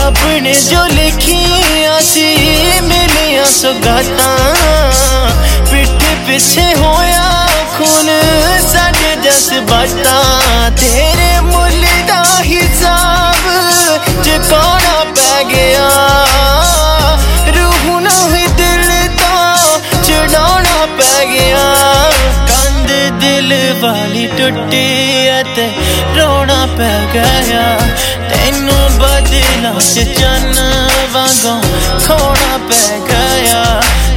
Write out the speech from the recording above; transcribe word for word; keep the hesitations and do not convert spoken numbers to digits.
रब ने जो लिखिया सी मिलिया सौगातां पिठ पिछे होया खून साडे जज्बातां तेरे मुल दा हिसाब चुकाना पै गया रूह नहीं दिल तो छुड़ाना पै गया कंध दिल वाली टुटी ते रोना पै गया तेनू बदला च चन्न वांगों खोना पै गया